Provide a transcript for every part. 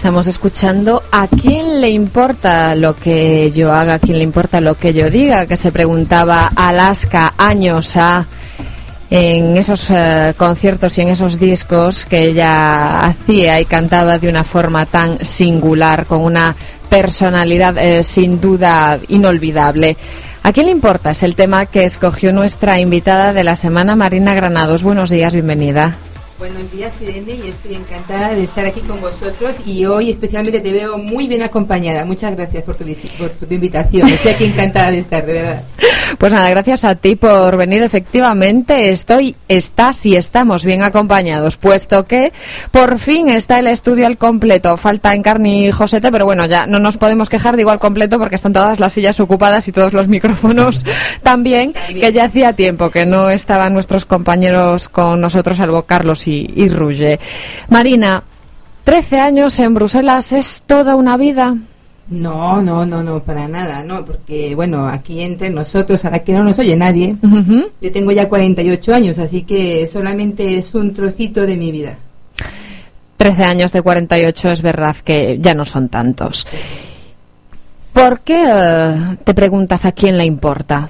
Estamos escuchando ¿A quién le importa lo que yo haga? ¿A quién le importa lo que yo diga? Que se preguntaba Alaska años en esos conciertos y en esos discos que ella hacía y cantaba de una forma tan singular, con una personalidad sin duda inolvidable. ¿A quién le importa? Es el tema que escogió nuestra invitada de la semana, Marina Granados. Buenos días, bienvenida. Buenos días, Irene, y estoy encantada de estar aquí con vosotros y hoy especialmente te veo muy bien acompañada. Muchas gracias por tu invitación. Estoy aquí encantada de estar, de verdad. Pues nada, gracias a ti por venir. Efectivamente, estás y estamos bien acompañados, puesto que por fin está el estudio al completo. Falta Encarni y Josete, pero bueno, ya no nos podemos quejar, digo al completo, porque están todas las sillas ocupadas y todos los micrófonos también, que ya hacía tiempo que no estaban nuestros compañeros con nosotros, salvo Carlos y Ruge. Marina, 13 años en Bruselas, ¿es toda una vida? No, para nada, no, porque bueno, aquí entre nosotros, ahora que no nos oye nadie, yo tengo ya 48 años, así que solamente es un trocito de mi vida. 13 años de 48 es verdad que ya no son tantos. ¿Por qué te preguntas a quién le importa?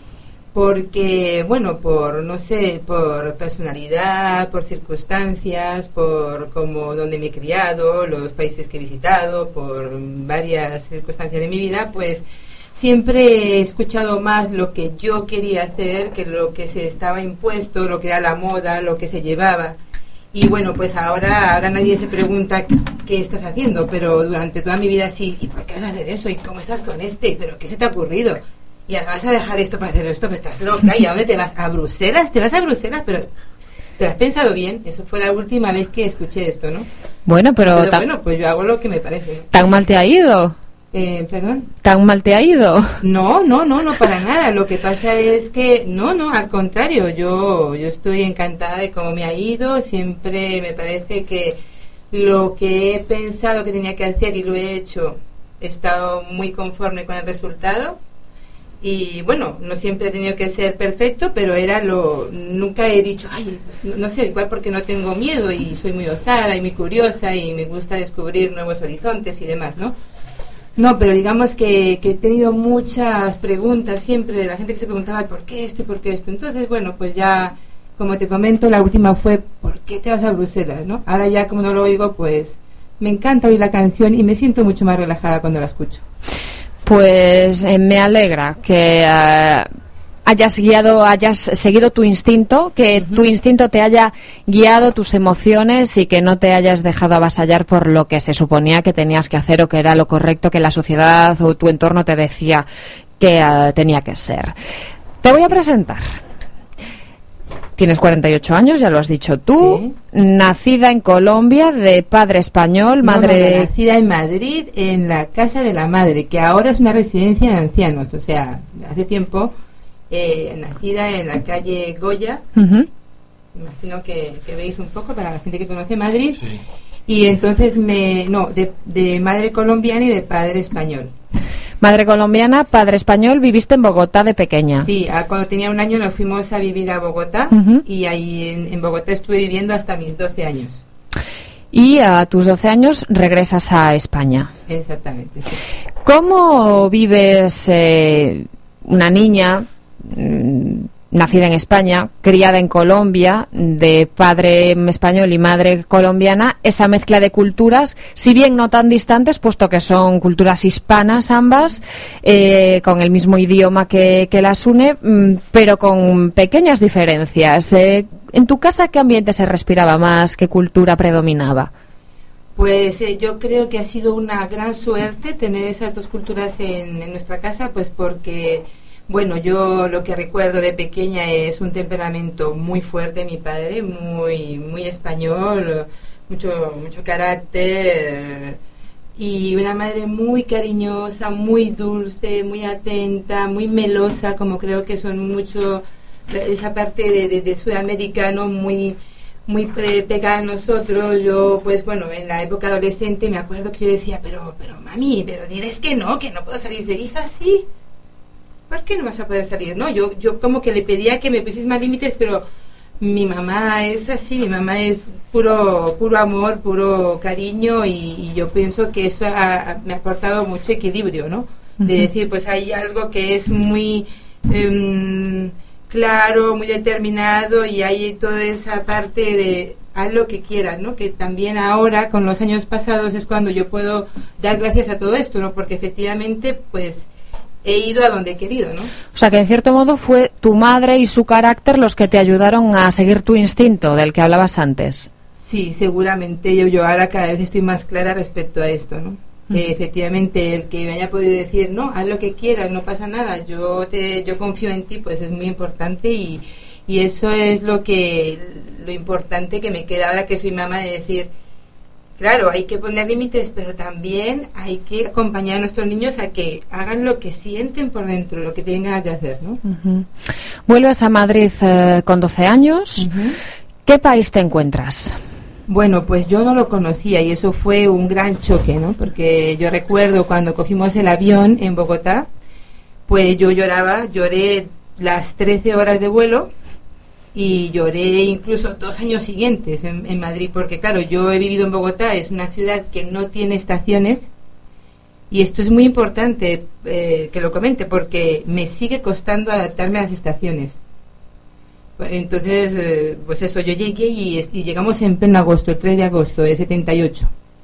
Porque, bueno, por personalidad, por circunstancias, por donde me he criado, los países que he visitado, por varias circunstancias de mi vida, pues siempre he escuchado más lo que yo quería hacer que lo que se estaba impuesto, lo que era la moda, lo que se llevaba. Y bueno, pues ahora nadie se pregunta qué estás haciendo, pero durante toda mi vida sí, ¿y por qué vas a hacer eso? ¿Y cómo estás con este? ¿Pero qué se te ha ocurrido? Y ahora vas a dejar esto para hacer esto, pues estás loca. ¿Y a dónde te vas? ¿A Bruselas? ¿Te vas a Bruselas? Pero ¿te lo has pensado bien? Eso fue la última vez que escuché esto, ¿no? Bueno, pero bueno, pues yo hago lo que me parece. ¿Tan mal te ha ido? ¿Perdón? ¿Tan mal te ha ido? No, para nada. Lo que pasa es que, no, al contrario. Yo estoy encantada de cómo me ha ido. Siempre me parece que lo que he pensado que tenía que hacer y lo he hecho, he estado muy conforme con el resultado. Y bueno, no siempre he tenido que ser perfecto, pero nunca he dicho, ay, no sé, igual porque no tengo miedo y soy muy osada y muy curiosa y me gusta descubrir nuevos horizontes y demás, ¿no? No, pero digamos que he tenido muchas preguntas siempre de la gente que se preguntaba ¿por qué esto y por qué esto? Entonces, bueno, pues ya, como te comento, la última fue ¿por qué te vas a Bruselas, no? Ahora ya, como no lo oigo, pues me encanta oír la canción y me siento mucho más relajada cuando la escucho. Pues me alegra que hayas seguido tu instinto, que tu instinto te haya guiado tus emociones y que no te hayas dejado avasallar por lo que se suponía que tenías que hacer o que era lo correcto que la sociedad o tu entorno te decía que tenía que ser. Te voy a presentar. Tienes 48 años, ya lo has dicho tú, sí. Nacida en Colombia, de padre español, madre... No, nacida en Madrid, en la Casa de la Madre, que ahora es una residencia de ancianos, o sea, hace tiempo, nacida en la calle Goya, imagino que veis un poco para la gente que conoce Madrid, sí. Y entonces de madre colombiana y de padre español. Madre colombiana, padre español, viviste en Bogotá de pequeña. Sí, cuando tenía un año nos fuimos a vivir a Bogotá y ahí en Bogotá estuve viviendo hasta mis 12 años. Y a tus 12 años regresas a España. Exactamente, sí. ¿Cómo vives una niña nacida en España, criada en Colombia, de padre español y madre colombiana, esa mezcla de culturas, si bien no tan distantes, puesto que son culturas hispanas ambas, con el mismo idioma que las une, pero con pequeñas diferencias? ¿En tu casa qué ambiente se respiraba más? ¿Qué cultura predominaba? Pues yo creo que ha sido una gran suerte tener esas dos culturas en nuestra casa, pues porque... Bueno, yo lo que recuerdo de pequeña es un temperamento muy fuerte de mi padre, muy español, mucho carácter, y una madre muy cariñosa, muy dulce, muy atenta, muy melosa, como creo que son mucho esa parte de sudamericano muy pegada a nosotros. Yo, pues bueno, en la época adolescente me acuerdo que yo decía, pero mami, pero diles que no puedo salir. De hija, sí. ¿Por qué no vas a poder salir? No, yo como que le pedía que me pusieses más límites, pero Mi mamá es así, mi mamá es puro amor, puro cariño y yo pienso que eso me ha aportado mucho equilibrio, ¿no? De decir, pues hay algo que es muy claro, muy determinado y hay toda esa parte de haz lo que quieras, ¿no? Que también ahora, con los años pasados, es cuando yo puedo dar gracias a todo esto, ¿no? Porque efectivamente, pues he ido a donde he querido, ¿no? O sea, que en cierto modo fue tu madre y su carácter los que te ayudaron a seguir tu instinto del que hablabas antes. Sí, seguramente yo ahora cada vez estoy más clara respecto a esto, ¿no? Que efectivamente el que me haya podido decir, no, haz lo que quieras, no pasa nada, yo confío en ti, pues es muy importante y eso es lo importante que me queda ahora que soy mamá, de decir, claro, hay que poner límites, pero también hay que acompañar a nuestros niños a que hagan lo que sienten por dentro, lo que tienen ganas de hacer, ¿no? Vuelves a Madrid con 12 años. ¿Qué país te encuentras? Bueno, pues yo no lo conocía y eso fue un gran choque, ¿no? Porque yo recuerdo cuando cogimos el avión en Bogotá, pues yo lloré las 13 horas de vuelo y lloré incluso 2 años siguientes en Madrid, porque claro, yo he vivido en Bogotá, es una ciudad que no tiene estaciones y esto es muy importante que lo comente porque me sigue costando adaptarme a las estaciones. Entonces, pues eso, yo llegué y llegamos en pleno agosto, el 3 de agosto de 78.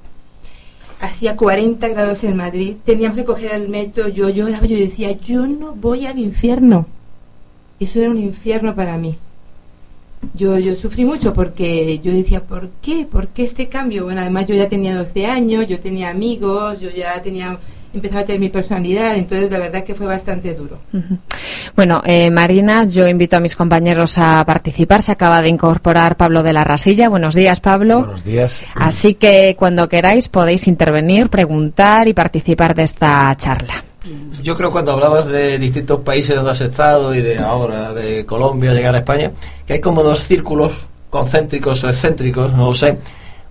Hacía 40 grados en Madrid, teníamos que coger el metro, yo lloraba, yo decía, yo no voy al infierno. Eso era un infierno para mí. Yo sufrí mucho porque yo decía, ¿por qué? ¿Por qué este cambio? Bueno, además yo ya tenía 12 años, yo tenía amigos, yo ya empezaba a tener mi personalidad, entonces la verdad que fue bastante duro. Bueno, Marina, yo invito a mis compañeros a participar. Se acaba de incorporar Pablo de la Rasilla. Buenos días, Pablo. Buenos días. Así que cuando queráis podéis intervenir, preguntar y participar de esta charla. Yo creo que cuando hablabas de distintos países donde has estado y de ahora de Colombia llegar a España, que hay como 2 círculos concéntricos o excéntricos, no lo sé,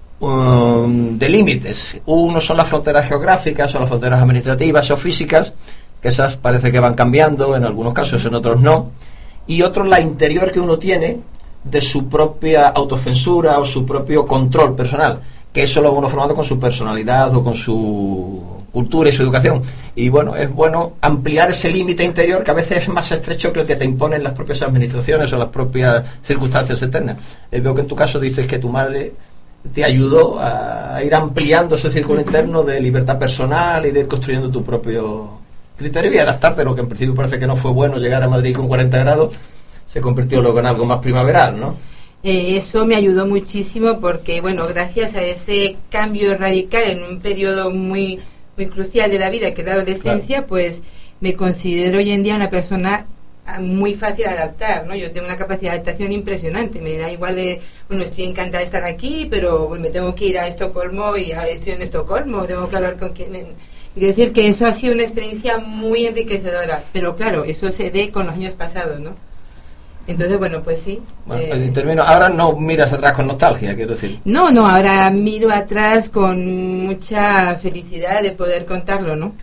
de límites. Uno son las fronteras geográficas o las fronteras administrativas o físicas, que esas parece que van cambiando, en algunos casos, en otros no. Y otro, la interior que uno tiene de su propia autocensura o su propio control personal, que eso lo va uno formando con su personalidad o con su cultura y su educación. Y bueno, es bueno ampliar ese límite interior que a veces es más estrecho que el que te imponen las propias administraciones o las propias circunstancias externas. Veo que en tu caso dices que tu madre te ayudó a ir ampliando ese círculo interno de libertad personal y de ir construyendo tu propio criterio y adaptarte a lo que en principio parece que no fue bueno llegar a Madrid con 40 grados, se convirtió luego en algo más primaveral, ¿no? Eso me ayudó muchísimo porque, bueno, gracias a ese cambio radical en un periodo muy, muy crucial de la vida, que es la adolescencia, claro, pues me considero hoy en día una persona muy fácil de adaptar, ¿no? Yo tengo una capacidad de adaptación impresionante, me da igual, bueno, estoy encantada de estar aquí, pero me tengo que ir a Estocolmo y estoy en Estocolmo, tengo que hablar con quien... Quiero decir que eso ha sido una experiencia muy enriquecedora, pero claro, eso se ve con los años pasados, ¿no? Entonces, bueno, pues sí. Bueno, termino. Ahora no miras atrás con nostalgia, quiero decir. No, ahora miro atrás con mucha felicidad de poder contarlo, ¿no?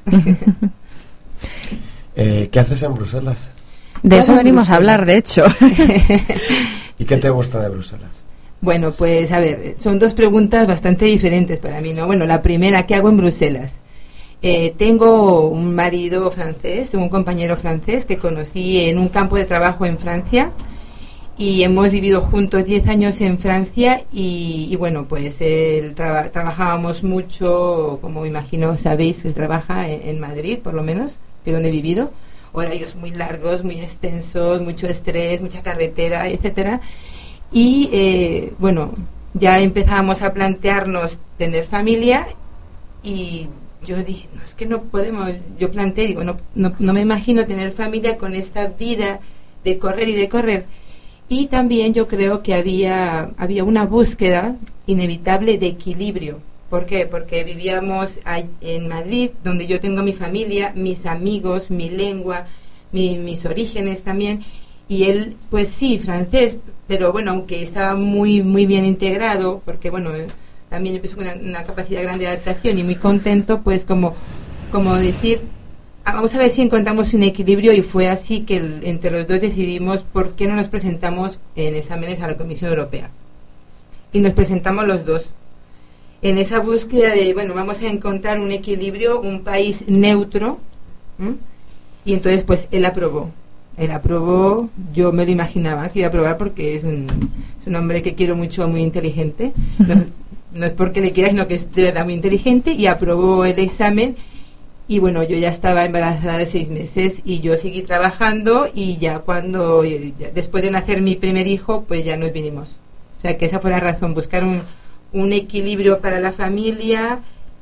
¿Qué haces en Bruselas? De eso venimos a hablar, de hecho. ¿Y qué te gusta de Bruselas? Bueno, pues a ver, son 2 preguntas bastante diferentes para mí, ¿no? Bueno, la primera, ¿qué hago en Bruselas? Tengo un marido francés, tengo un compañero francés que conocí en un campo de trabajo en Francia y hemos vivido juntos 10 años en Francia y bueno, pues trabajábamos mucho, como imagino sabéis que se trabaja en Madrid, por lo menos, que es donde he vivido, horarios muy largos, muy extensos, mucho estrés, mucha carretera, etcétera. Y bueno, ya empezábamos a plantearnos tener familia y yo dije, no, es que no podemos, yo planteé, digo, no me imagino tener familia con esta vida de correr y de correr. Y también yo creo que había una búsqueda inevitable de equilibrio. ¿Por qué? Porque vivíamos en Madrid, donde yo tengo mi familia, mis amigos, mi lengua, mis orígenes también, y él, pues sí, francés, pero bueno, aunque estaba muy, muy bien integrado, porque bueno... También empezó con una capacidad grande de adaptación y muy contento, pues como decir, vamos a ver si encontramos un equilibrio, y fue así que entre los dos decidimos por qué no nos presentamos en exámenes a la Comisión Europea. Y nos presentamos los dos en esa búsqueda de, bueno, vamos a encontrar un equilibrio, un país neutro, ¿m? Y entonces pues él aprobó, yo me lo imaginaba que iba a aprobar porque es un hombre que quiero mucho, muy inteligente, no es porque le quiera, sino que es de verdad muy inteligente, y aprobó el examen. Y bueno, yo ya estaba embarazada de 6 meses y yo seguí trabajando, y ya después de nacer mi primer hijo, pues ya nos vinimos. O sea que esa fue la razón, buscar un equilibrio para la familia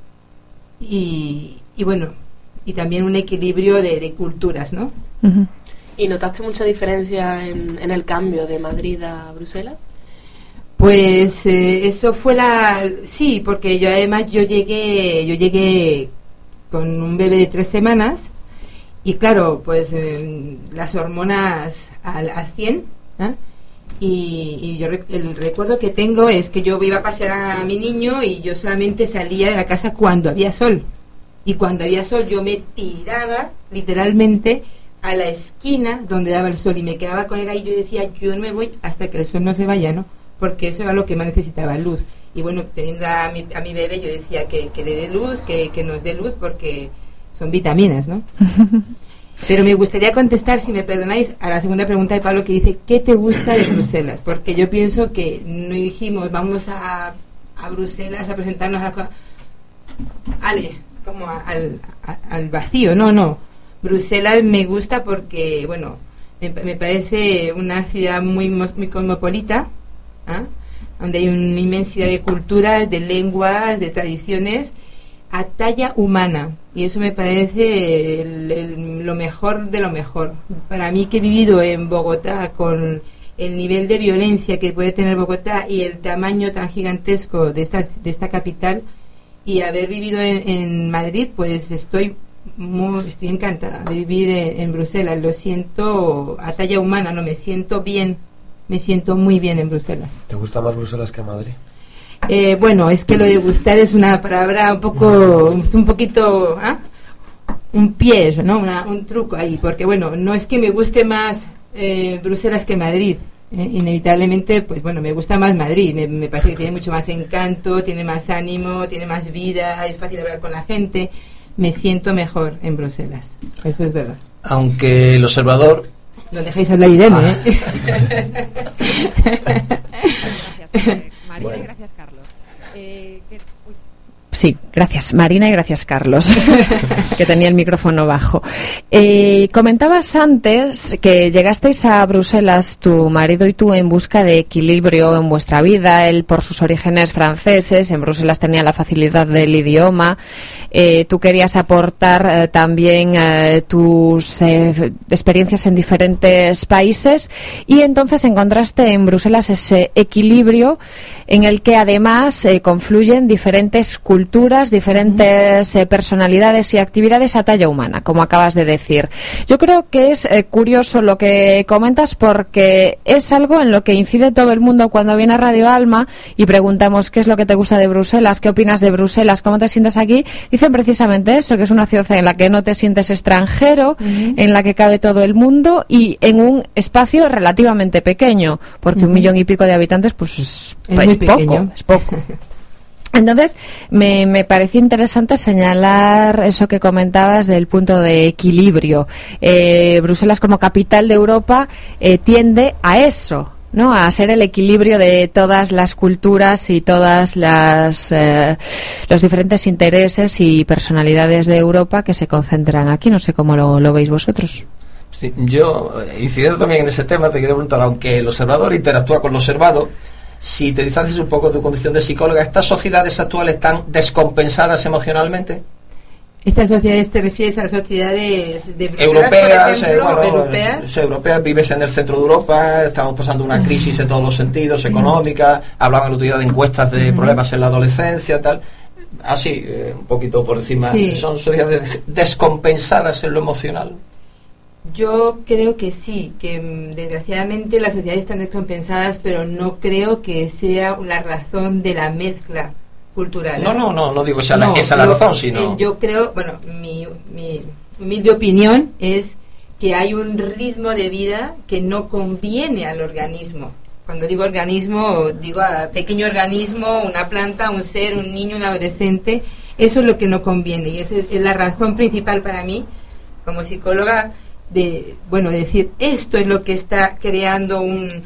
y bueno, y también un equilibrio de culturas, ¿no? Uh-huh. ¿Y notaste mucha diferencia en el cambio de Madrid a Bruselas? Pues eso fue sí, porque yo además yo llegué con un bebé de 3 semanas, y claro, pues las hormonas al 100, ¿eh? Y yo el recuerdo que tengo es que yo iba a pasear a mi niño y yo solamente salía de la casa cuando había sol, y cuando había sol yo me tiraba literalmente a la esquina donde daba el sol y me quedaba con él ahí. Yo decía, yo no me voy hasta que el sol no se vaya, ¿no? Porque eso era lo que más necesitaba, luz. Y bueno, teniendo a mi bebé, yo decía que le dé luz, que nos dé luz, porque son vitaminas, ¿no? Pero me gustaría contestar, si me perdonáis, a la segunda pregunta de Pablo, que dice, ¿qué te gusta de Bruselas? Porque yo pienso que no dijimos, vamos a Bruselas a presentarnos como al vacío. No. Bruselas me gusta porque, bueno, me parece una ciudad muy cosmopolita, ¿eh? Donde hay una inmensidad de culturas, de lenguas, de tradiciones, a talla humana, y eso me parece lo mejor de lo mejor. Para mí, que he vivido en Bogotá con el nivel de violencia que puede tener Bogotá y el tamaño tan gigantesco de esta capital, y haber vivido en Madrid, pues estoy encantada de vivir en Bruselas. Lo siento a talla humana, no me siento bien. Me siento muy bien en Bruselas. ¿Te gusta más Bruselas que Madrid? Bueno, es que lo de gustar es una palabra un poquito, un pie, ¿no? Un truco ahí, porque bueno, no es que me guste más Bruselas que Madrid. Inevitablemente, pues bueno, me gusta más Madrid. Me parece que tiene mucho más encanto, tiene más ánimo, tiene más vida, es fácil hablar con la gente. Me siento mejor en Bruselas, eso es verdad. Aunque el observador... No dejéis hablar Irene, Gracias, Marina, y gracias, Carlos. Sí, gracias Marina y gracias Carlos, que tenía el micrófono bajo. Comentabas antes que llegasteis a Bruselas, tu marido y tú, en busca de equilibrio en vuestra vida. Él, por sus orígenes franceses, en Bruselas tenía la facilidad del idioma. Tú querías aportar también tus experiencias en diferentes países, y entonces encontraste en Bruselas ese equilibrio en el que además confluyen diferentes culturas, diferentes personalidades y actividades a talla humana, como acabas de decir. Yo creo que es curioso lo que comentas, porque es algo en lo que incide todo el mundo cuando viene a Radio Alma y preguntamos qué es lo que te gusta de Bruselas, qué opinas de Bruselas, cómo te sientes aquí. Dicen precisamente eso, que es una ciudad en la que no te sientes extranjero, en la que cabe todo el mundo y en un espacio relativamente pequeño, porque 1,5 millones de habitantes pues es poco. Entonces, me pareció interesante señalar eso que comentabas del punto de equilibrio. Bruselas, como capital de Europa, tiende a eso, ¿no? A ser el equilibrio de todas las culturas y todas los diferentes intereses y personalidades de Europa que se concentran aquí. No sé cómo lo veis vosotros. Sí, yo, incidiendo también en ese tema, te quería preguntar, aunque el observador interactúa con lo observado, si te distancias un poco de tu condición de psicóloga, ¿estas sociedades actuales están descompensadas emocionalmente? ¿Estas sociedades te refieres a las sociedades de Bruselas, europeas, por ejemplo, europeas? Vives en el centro de Europa, estamos pasando una crisis en todos los sentidos, económica, hablaban el otro día de encuestas de problemas en la adolescencia, tal. Así, un poquito por encima, sí. ¿Son sociedades descompensadas en lo emocional? Yo creo que sí, que desgraciadamente las sociedades están descompensadas, pero no creo que sea la razón de la mezcla cultural. No digo que sea esa la razón, sino... Yo creo, bueno, humilde opinión es que hay un ritmo de vida que no conviene al organismo. Cuando digo organismo, digo a pequeño organismo, una planta, un ser, un niño, un adolescente. Eso es lo que no conviene, y esa es la razón principal para mí, como psicóloga, de decir, esto es lo que está creando un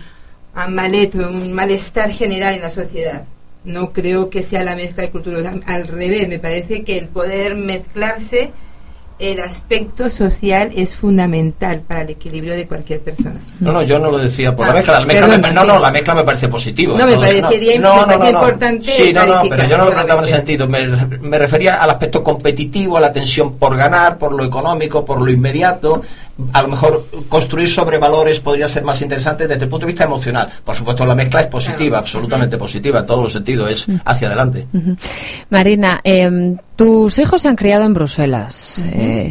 malestar general en la sociedad. No creo que sea la mezcla de culturas, al revés, me parece que el poder mezclarse, el aspecto social es fundamental para el equilibrio de cualquier persona. No, yo no lo decía por la mezcla. La mezcla me parece positivo. No, me parecería importante. Sí, pero yo no lo planteaba en ese sentido. Me refería al aspecto competitivo, a la tensión por ganar, por lo económico, por lo inmediato. A lo mejor construir sobre valores podría ser más interesante desde el punto de vista emocional. Por supuesto, la mezcla es positiva, absolutamente positiva, en todos los sentidos, es hacia adelante. Marina, tus hijos se han criado en Bruselas.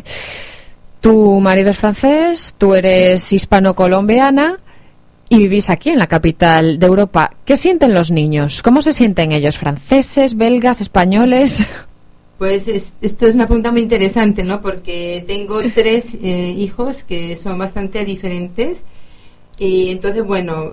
Tu marido es francés, tú eres hispano-colombiana y vivís aquí en la capital de Europa. ¿Qué sienten los niños? ¿Cómo se sienten ellos? ¿Franceses, belgas, españoles? Pues esto es una pregunta muy interesante, ¿no? Porque tengo 3 hijos que son bastante diferentes, y entonces,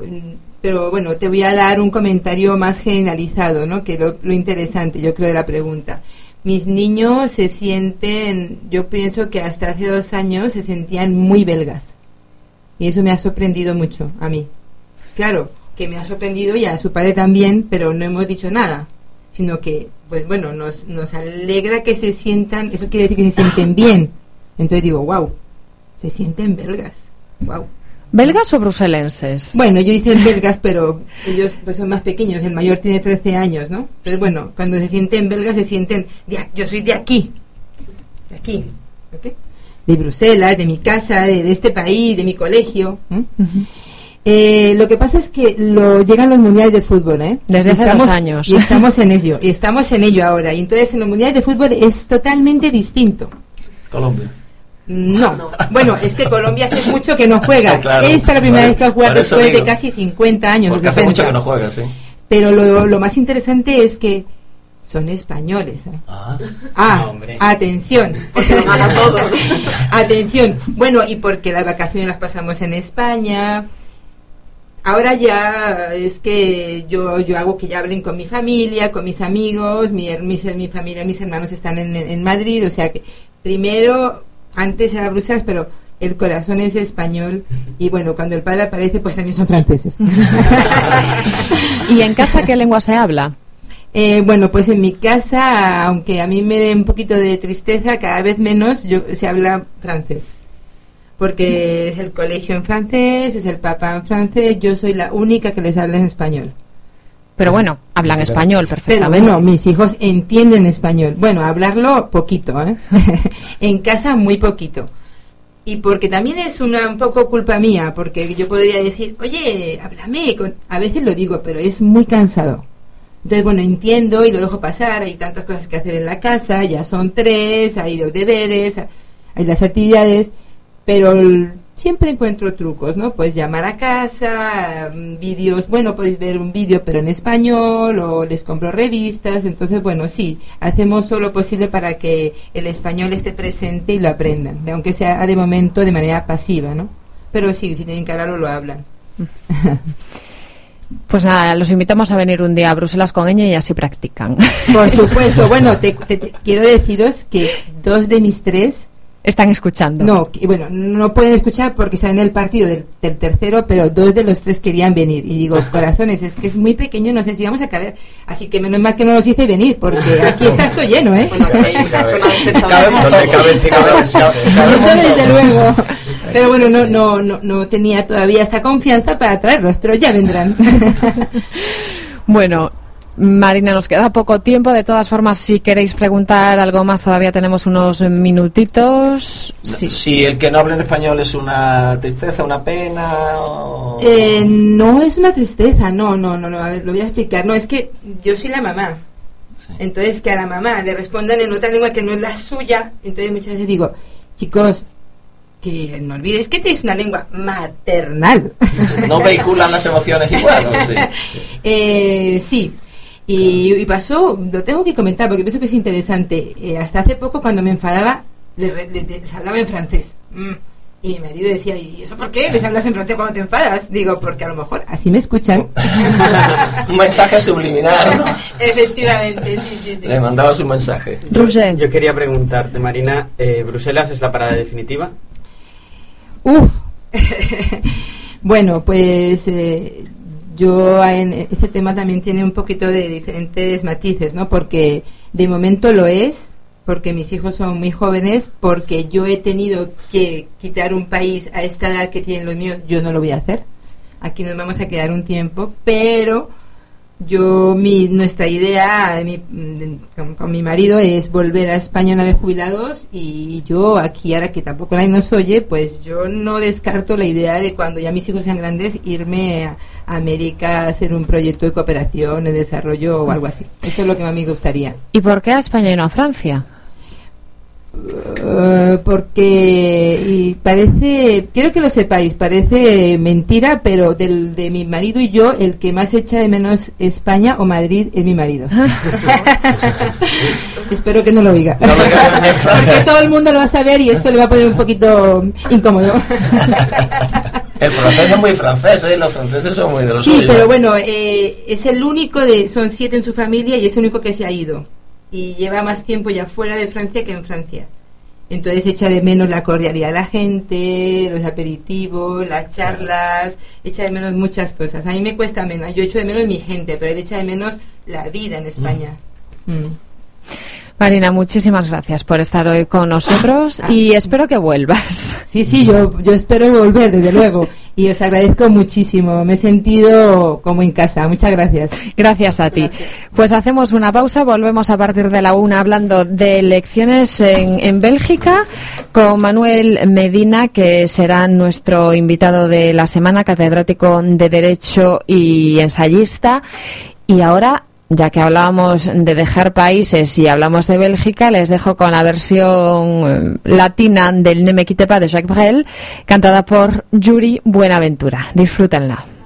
te voy a dar un comentario más generalizado, ¿no? Que lo interesante, yo creo, de la pregunta. Mis niños se sienten, yo pienso que hasta hace 2 años se sentían muy belgas, y eso me ha sorprendido mucho a mí. Claro, que me ha sorprendido y a su padre también, pero no hemos dicho nada, sino que, nos alegra que se sientan, eso quiere decir que se sienten bien. Entonces digo, wow, se sienten belgas, wow. ¿Belgas o bruselenses? Bueno, yo hice belgas, pero ellos son más pequeños, el mayor tiene 13 años, ¿no? Entonces, cuando se sienten belgas, se sienten, yo soy de aquí, ¿okay? De Bruselas, de mi casa, de este país, de mi colegio. Lo que pasa es que llegan los mundiales de fútbol, desde hace 2 años. Y estamos en ello ahora. Y entonces en los mundiales de fútbol es totalmente distinto. Colombia. No. Bueno, es que Colombia hace mucho que no juega. Claro, esta es la primera vez que juega después de casi 50 años. Porque hace mucho que no juega, sí. Pero lo más interesante es que son españoles. Atención. Porque lo gana todo. Atención. Bueno, y porque las vacaciones las pasamos en España. Ahora ya es que yo hago que ya hablen con mi familia, con mis amigos, mi familia, mis hermanos están en Madrid, o sea que primero, antes era Bruselas, pero el corazón es español, y cuando el padre aparece, pues también son franceses. ¿Y en casa qué lengua se habla? Pues en mi casa, aunque a mí me dé un poquito de tristeza, cada vez menos se habla francés. Porque es el colegio en francés, es el papá en francés, yo soy la única que les habla en español. Pero hablan español perfectamente. Pero mis hijos entienden español. Hablarlo poquito, en casa muy poquito. Y porque también es un poco culpa mía, porque yo podría decir, oye, háblame. A veces lo digo, pero es muy cansado. Entonces, entiendo y lo dejo pasar, hay tantas cosas que hacer en la casa, ya son 3, hay los deberes, hay las actividades, pero siempre encuentro trucos, ¿no? Pues llamar a casa, vídeos, podéis ver un vídeo pero en español, o les compro revistas. Entonces, sí, hacemos todo lo posible para que el español esté presente y lo aprendan, aunque sea de momento de manera pasiva, ¿no? Pero sí, si tienen que hablarlo, lo hablan. Pues nada, los invitamos a venir un día a Bruselas con ella y así practican. Por supuesto. Te quiero deciros que 2 de mis 3 están escuchando. No pueden escuchar porque están en el partido del tercero, pero 2 de los 3 querían venir. Y digo, corazones, es que es muy pequeño, no sé si vamos a caber. Así que menos mal que no los hice venir, porque aquí está esto lleno, ¿eh? Eso desde luego. Pero no tenía todavía esa confianza para traerlos, pero ya vendrán. Marina, nos queda poco tiempo. De todas formas, si queréis preguntar algo más, todavía tenemos unos minutitos. Sí. Si el que no habla en español es una tristeza, una pena... o... No es una tristeza, no. A ver, lo voy a explicar. No, es que yo soy la mamá. Sí. Entonces, que a la mamá le respondan en otra lengua que no es la suya. Entonces, muchas veces digo, chicos, que no olvidéis que tenéis una lengua maternal. No vehiculan las emociones igual, ¿no? Sí. Sí. Y pasó, lo tengo que comentar porque pienso que es interesante. Hasta hace poco, cuando me enfadaba, les hablaba en francés. Y mi marido decía, ¿y eso por qué les hablas en francés cuando te enfadas? Digo, porque a lo mejor así me escuchan. Un mensaje subliminal, ¿no? Efectivamente, sí. Le mandabas un mensaje. Roger. Yo quería preguntarte, Marina, ¿Bruselas es la parada definitiva? Bueno, pues yo en este tema también tiene un poquito de diferentes matices, ¿no? Porque de momento lo es, porque mis hijos son muy jóvenes, porque yo he tenido que quitar un país a esta edad que tienen los míos, yo no lo voy a hacer. Aquí nos vamos a quedar un tiempo, pero nuestra idea con mi marido es volver a España una vez jubilados, y yo aquí, ahora que tampoco nadie nos oye, pues yo no descarto la idea de cuando ya mis hijos sean grandes irme a América a hacer un proyecto de cooperación, de desarrollo o algo así. Eso es lo que más me gustaría. ¿Y por qué a España y no a Francia? Porque quiero que lo sepáis, parece mentira, pero de mi marido y yo, el que más echa de menos España o Madrid es mi marido. Espero que no lo oiga, porque todo el mundo lo va a saber y eso le va a poner un poquito incómodo. El francés es muy francés, ¿eh? Los franceses son muy de los suyos. Sí, pero bueno, es el único son 7 en su familia y es el único que se ha ido. Y lleva más tiempo ya fuera de Francia que en Francia. Entonces echa de menos la cordialidad de la gente, los aperitivos, las charlas, echa de menos muchas cosas. A mí me cuesta menos, yo echo de menos mi gente, pero él echa de menos la vida en España. Marina, muchísimas gracias por estar hoy con nosotros y espero que vuelvas. Sí, yo espero volver, desde luego, y os agradezco muchísimo, me he sentido como en casa. Muchas gracias. Gracias a ti. Gracias. Pues hacemos una pausa, volvemos a partir de la 1 hablando de elecciones en Bélgica con Manuel Medina, que será nuestro invitado de la semana, catedrático de Derecho y ensayista. Y ahora, ya que hablábamos de dejar países y hablamos de Bélgica, les dejo con la versión latina del Ne me quitte pas de Jacques Brel, cantada por Yuri Buenaventura. Disfrútenla.